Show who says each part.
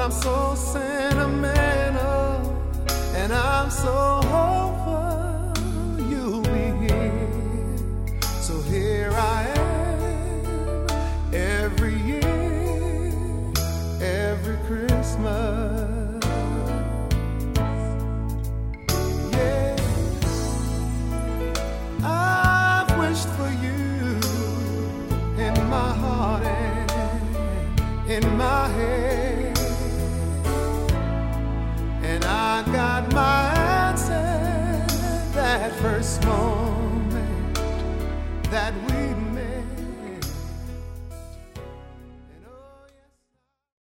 Speaker 1: I'm so sentimental, and I'm so hopeful you'll be here. So here I am, every year, every Christmas. Yeah, I've wished for you in my heart and in my head, and I got my answer that first moment.